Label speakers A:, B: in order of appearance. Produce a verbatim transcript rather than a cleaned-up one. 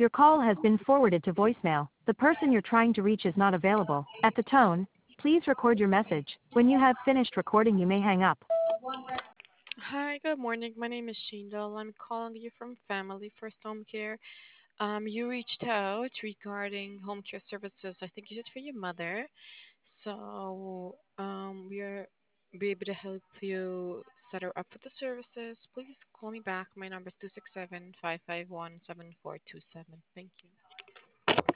A: Your call has been forwarded to voicemail. The person you're trying to reach is not available. At the tone, please record your message. When you have finished recording, you may hang up.
B: Hi, good morning. My name is Shindal. I'm calling you from Family First Home Care. Um, you reached out regarding home care services. I think you did for your mother. So um, we're be able to help you set her up with the services. Please call me back. My number is two six seven, five five one, seven four two seven. Thank you.